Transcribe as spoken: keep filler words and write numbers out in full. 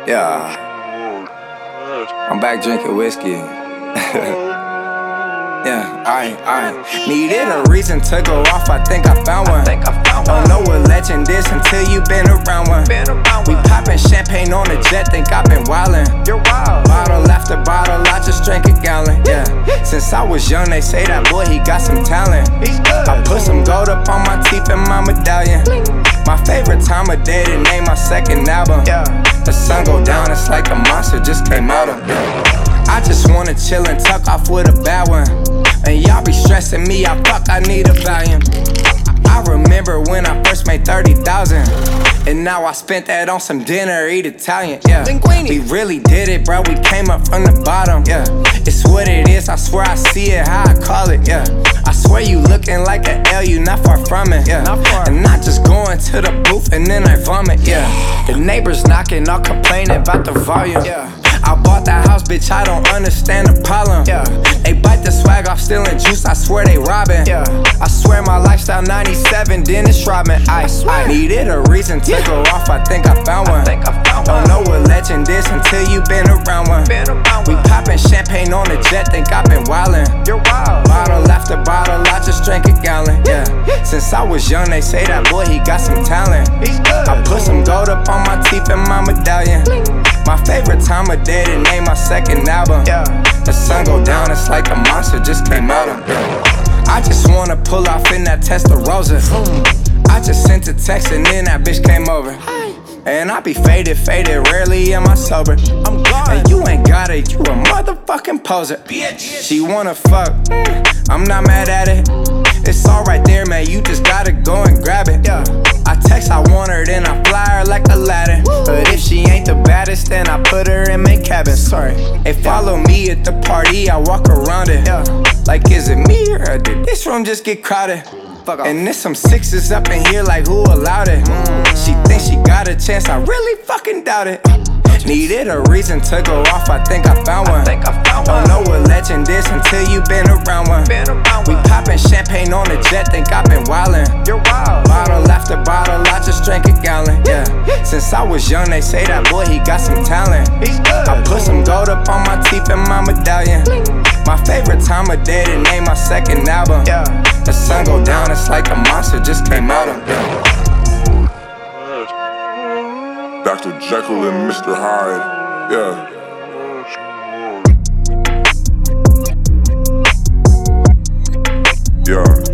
Yeah, I'm back drinking whiskey. Yeah, I, I needed a reason to go off, I think I found one. Don't know what legend is until you been around one. We poppin' champagne on the jet, think I've been wildin'. Bottle after bottle, I just drank a gallon, yeah. Since I was young, they say that boy, he got some talent. I put some gold up on my teeth and my medallion. My favorite time of day to name my second album. The sun go down, it's like a monster just came out of. I just wanna chill and tuck off with a bad one. And y'all be stressing me out, fuck, I need a Valium. I remember when I first made thirty thousand, and now I spent that on some dinner, eat Italian, yeah. We really did it, bro, we came up from the bottom, yeah. It's what it is, I swear I see it, how I call it, yeah. I swear you looking like an L, you not far from it, yeah. And not just going to the booth and then I vomit, yeah. The neighbors knocking, all complaining about the volume, yeah. I bought that house, bitch, I don't understand the problem, yeah. They bite the swag off stealing juice, I swear they robbing, yeah. I swear my lifestyle ninety-seven, Dennis Rodman, I, I needed a reason to yeah. go off, I think I found one. I think I found don't one. Know what legend is until you been around one. Been around we poppin' champagne on the jet, think I've been wildin'. You're wild. Bottle after bottle, I just drank a gallon, yeah. Since I was young, they say that boy, he got some talent. He's good. I put some gold up on my teeth and my medallion. My favorite time of day to name my second album. Yeah. The sun go down, it's like a monster just came out of. Yeah. I just wanna pull off in that Testarossa. I just sent a text and then that bitch came over. And I be faded, faded, rarely am I sober. I'm gone. And you ain't got it, you a motherfucking poser. Bitch. She wanna fuck, I'm not mad at it. It's all right there, man, you just gotta go and grab it. Yeah. I text, I want her, then I fly her like Aladdin. But if she ain't the baddest, then I put her in main cabin. Sorry. Hey, follow me at the party, I walk around it. Yeah. Like, is it me or did this room just get crowded? And there's some sixes up in here, like who allowed it? She thinks she got a chance, I really fucking doubt it. Needed a reason to go off, I think I found one. I think I found one. Don't know what legend is until you been around one. Been around we poppin' champagne on the jet, think I've been wildin'. You're wild. Bottle after bottle, I just drank a gallon, yeah. Since I was young, they say that boy, he got some talent. He's good. I put some gold up on my teeth and my medallion. My favorite time of day to name my second album. Yeah. The sun go down, it's like a monster just came out of. Yeah. Doctor Jekyll and Mister Hyde, yeah. Yeah.